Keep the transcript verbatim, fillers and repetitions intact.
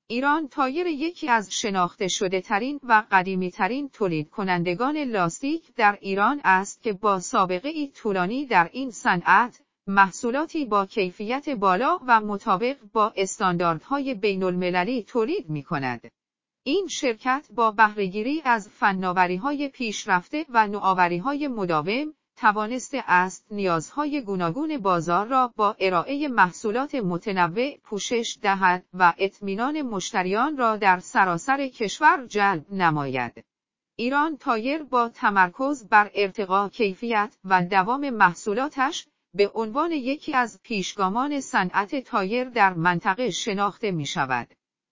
ایران تایر یکی از شناخته شده ترین و قدیمی ترین تولید کنندگان لاستیک در ایران است که با سابقه طولانی در این صنعت، محصولاتی با کیفیت بالا و مطابق با استانداردهای بین‌المللی تولید می‌کند. این شرکت با بهره‌گیری از فناوری‌های پیشرفته و نوآوری‌های مداوم، توانسته است نیازهای گوناگون بازار را با ارائه محصولات متنوع پوشش دهد و اطمینان مشتریان را در سراسر کشور جلب نماید. ایران تایر با تمرکز بر ارتقاء کیفیت و دوام محصولاتش، به عنوان یکی از پیشگامان صنعت تایر در منطقه شناخته می شود.